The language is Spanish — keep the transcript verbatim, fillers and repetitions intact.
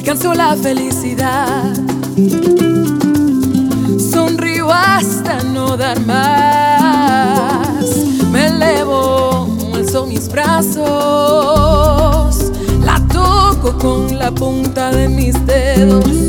alcanzo la felicidad. Sonrío hasta no dar más. Me elevo, alzo mis brazos, la toco con la punta de mis dedos.